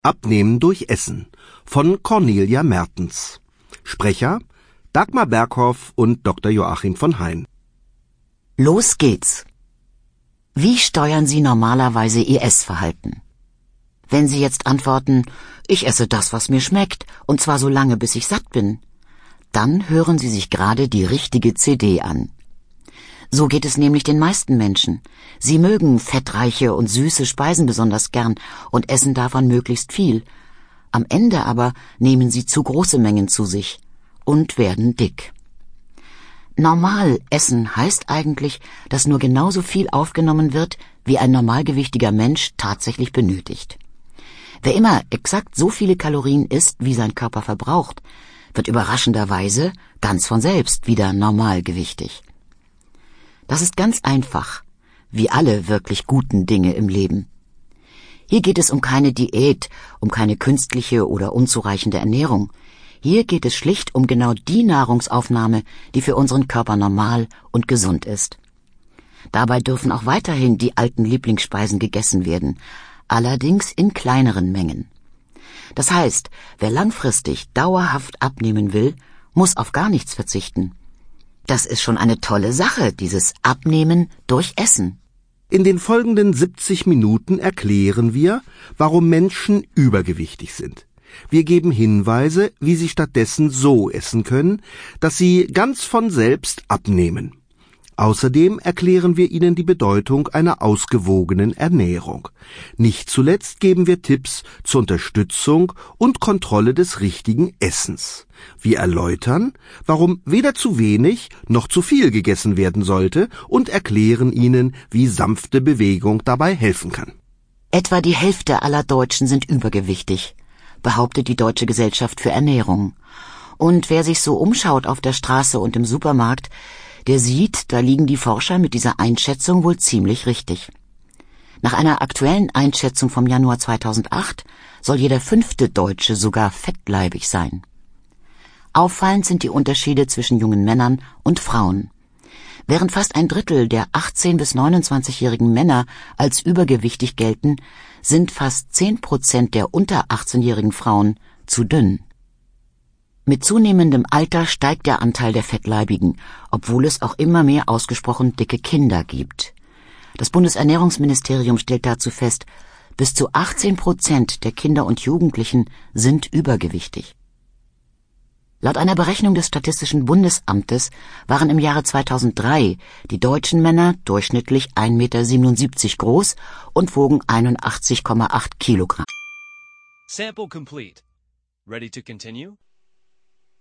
Abnehmen durch Essen von Cornelia Mertens. Sprecher Dagmar Berghoff und Dr. Joachim von Hein. Los geht's. Wie steuern Sie normalerweise Ihr Essverhalten? Wenn Sie jetzt antworten, ich esse das, was mir schmeckt, und zwar so lange, bis ich satt bin, dann hören Sie sich gerade die richtige CD an. So geht es nämlich den meisten Menschen. Sie mögen fettreiche und süße Speisen besonders gern und essen davon möglichst viel. Am Ende aber nehmen sie zu große Mengen zu sich und werden dick. Normal essen heißt eigentlich, dass nur genauso viel aufgenommen wird, wie ein normalgewichtiger Mensch tatsächlich benötigt. Wer immer exakt so viele Kalorien isst, wie sein Körper verbraucht, wird überraschenderweise ganz von selbst wieder normalgewichtig. Das ist ganz einfach, wie alle wirklich guten Dinge im Leben. Hier geht es um keine Diät, um keine künstliche oder unzureichende Ernährung. Hier geht es schlicht um genau die Nahrungsaufnahme, die für unseren Körper normal und gesund ist. Dabei dürfen auch weiterhin die alten Lieblingsspeisen gegessen werden, allerdings in kleineren Mengen. Das heißt, wer langfristig dauerhaft abnehmen will, muss auf gar nichts verzichten. Das ist schon eine tolle Sache, dieses Abnehmen durch Essen. In den folgenden 70 Minuten erklären wir, warum Menschen übergewichtig sind. Wir geben Hinweise, wie sie stattdessen so essen können, dass sie ganz von selbst abnehmen. Außerdem erklären wir Ihnen die Bedeutung einer ausgewogenen Ernährung. Nicht zuletzt geben wir Tipps zur Unterstützung und Kontrolle des richtigen Essens. Wir erläutern, warum weder zu wenig noch zu viel gegessen werden sollte und erklären Ihnen, wie sanfte Bewegung dabei helfen kann. Etwa die Hälfte aller Deutschen sind übergewichtig, behauptet die Deutsche Gesellschaft für Ernährung. Und wer sich so umschaut auf der Straße und im Supermarkt, der sieht, da liegen die Forscher mit dieser Einschätzung wohl ziemlich richtig. Nach einer aktuellen Einschätzung vom Januar 2008 soll jeder 5. Deutsche sogar fettleibig sein. Auffallend sind die Unterschiede zwischen jungen Männern und Frauen. Während fast ein Drittel der 18- bis 29-jährigen Männer als übergewichtig gelten, sind fast 10% der unter 18-jährigen Frauen zu dünn. Mit zunehmendem Alter steigt der Anteil der Fettleibigen, obwohl es auch immer mehr ausgesprochen dicke Kinder gibt. Das Bundesernährungsministerium stellt dazu fest, bis zu 18% der Kinder und Jugendlichen sind übergewichtig. Laut einer Berechnung des Statistischen Bundesamtes waren im Jahre 2003 die deutschen Männer durchschnittlich 1,77 Meter groß und wogen 81,8 Kilogramm. Sample complete. Ready to continue?